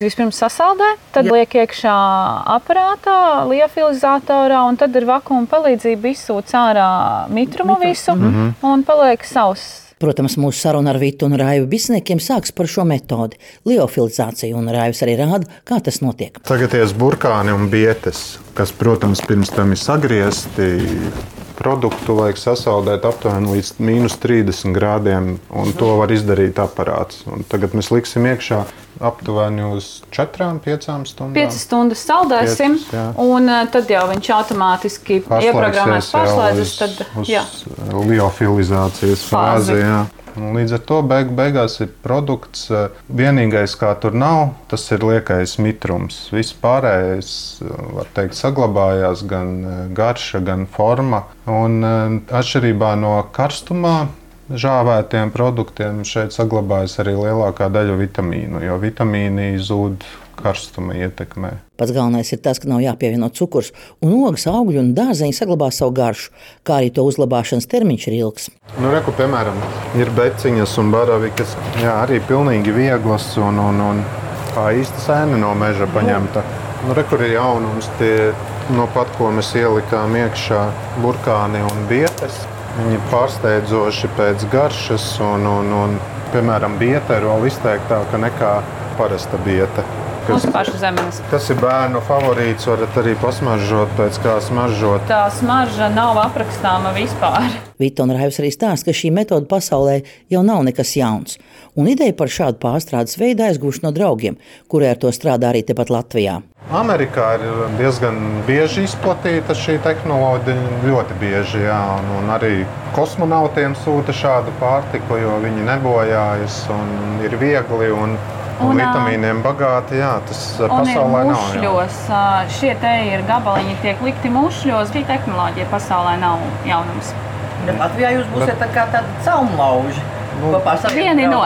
Vispirms sasaldē, tad liek iekšā aparātā, liofilizatorā, un tad ar vakuma palīdzību izsūc ārā mitrumu visu un paliek sauss. Protams, mūsu saruna ar Vitu un Raivu Bisniekiem sāks par šo metodi – liofilizāciju, un Raivs arī rāda, kā tas notiek. Tagad ir burkāni un bietes, kas, protams, pirms tam ir sagriezti. Produktu vajag sasaldēt aptuveni līdz -30 grādiem, un to var izdarīt aparāts. Un tagad mēs liksim iekšā aptuveni uz 4-5 stundām. 5 stundas saldēsim, 5, un tad jau viņš automātiski ieprogrammēs, paslēdzas. Uz liofilizācijas fāzi. Līdz ar to beigās ir produkts. Vienīgais, kā tur nav, tas ir liekais mitrums. Viss pārējais, var teikt, saglabājās, gan garša, gan forma. Un atšķirībā no karstumā žāvētiem produktiem šeit saglabājas arī lielākā daļa vitamīnu, jo vitamīni zūd karstuma ietekmē. Pats galvenais ir tas, ka nav jāpievieno cukurs, un ogas, augļi un dārzeņi saglabā savu garšu, kā arī to uzglabāšanas termiņš ir ilgs. Reku, piemēram, ir beciņas un baravikas, arī pilnīgi vieglas un kā īsta sēne no meža paņemta. Reku ir jaunums, tie no pat, ko mēs ielikām iekšā, burkāni un bietes. Viņi ir pārsteidzoši pēc garšas un piemēram, bieta ir vēl izteiktāka nekā parasta bieta. Mūsu pašu zemes. Tas ir bērnu favorīts, varat arī pasmaržot pēc kā smaržot. Tā smarža nav aprakstāma vispār. Vita un Raivs arī stāsta, ka šī metode pasaulē jau nav nekas jauns. Un ideja par šādu pārstrādes veidu aizgūst no draugiem, kuri ar to strādā arī tepat Latvijā. Amerikā ir diezgan bieži izplatīta šī tehnoloģija, ļoti bieži, un arī kosmonautiem sūta šādu pārtiku, jo viņi nebojājas un ir viegli un vitamīniem bagāti, tas pasaulē nav. Un ir mušļos, šie te ir gabaliņi, tiek likti mušļos, šī tehnoloģija pasaulē nav jaunums. Bet Latvijā jūs būsiet tā kā tādi caumlauži. Vieni no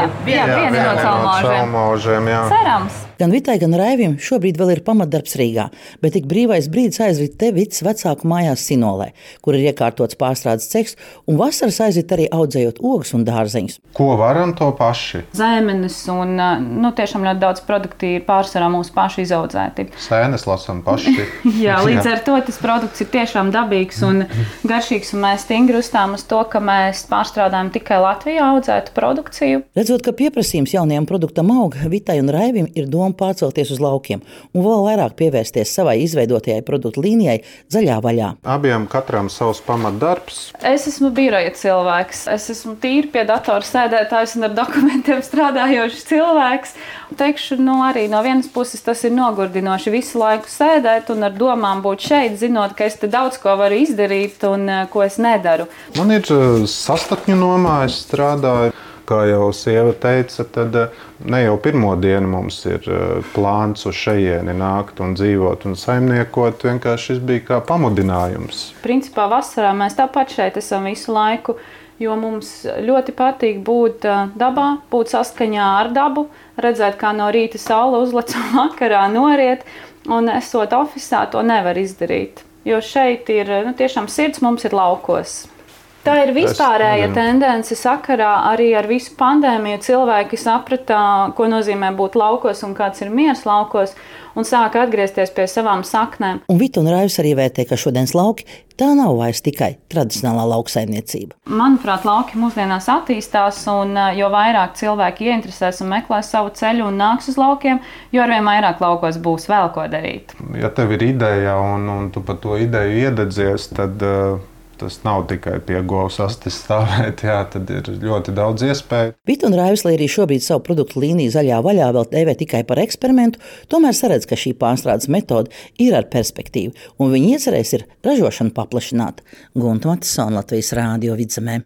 caumlaužiem. Cerams. Gan Vitai, gan Raivim šobrīd vēl ir pamatdarbs Rīgā, bet tik brīvais brīdis aizrit te Vitas vecāku mājās Sinolē, kur ir iekārtots pārstrādes cehs, un vasaras aizrit arī audzējot ogas un dārzeņus. Ko varam to paši? Zemenes un tiešām ļoti daudz produkti ir pārsvarā mūsu paši izaudzēti. Sēnes lasam paši. Jā, līdz ar to tas produkts ir tiešām dabīgs un garšīgs, un mēs stingri uzstām uz to, ka mēs pārstrādājam tikai Latvijā audzētu produkciju. Redzot, ka pieprasījums jaunajam produktam aug, Vitai un Raivim ir doma pārcelties uz laukiem un vēl vairāk pievērsties savai izveidotajai produktu līnijai zaļā vaļā. Abiem katram savs pamatdarbs. Es esmu biroja cilvēks. Es esmu tīri pie datora sēdētājs un ar dokumentiem strādājošs cilvēks. Teikšu, arī no vienas puses tas ir nogurdinoši visu laiku sēdēt un ar domām būt šeit, zinot, ka es te daudz ko varu izdarīt un ko es nedaru. Man ir sastakņu nomā, es strādāju. Kā jau sieva teica, tad ne jau pirmo dienu mums ir plāns uz šejieni nākt un dzīvot un saimniekot. Vienkārši šis bija kā pamudinājums. Principā vasarā mēs tāpat šeit esam visu laiku, jo mums ļoti patīk būt dabā, būt saskaņā ar dabu, redzēt, kā no rīta saule uzlec un vakarā noriet, un esot ofisā to nevar izdarīt. Jo šeit ir, tiešām sirds mums ir laukos. Tā ir vispārēja tendence sakarā arī ar visu pandēmiju. Cilvēki saprata, ko nozīmē būt laukos un kāds ir miers laukos, un sāka atgriezties pie savām saknēm. Un Vita un Raivs arī vērtē, ka šodienas lauki tā nav vairs tikai tradicionālā lauksaimniecība. Manuprāt, lauki mūsdienās attīstās, un jo vairāk cilvēki ieinteresēs un meklēs savu ceļu un nāks uz laukiem, jo arvien vairāk laukos būs vēl ko darīt. Ja tev ir ideja un tu par to ideju iededzies, tad tas nav tikai pie govs astes stāvēt, tad ir ļoti daudz iespēju. Vita un Raivs, lai arī šobrīd savu produktu līniju zaļā vaļā vēl tēvē tikai par eksperimentu, tomēr saredz, ka šī pārstrādes metode ir ar perspektīvu, un viņa iecerēs ir ražošanu paplašināt. Gunta Matisona, Latvijas Rādio Vidzemē.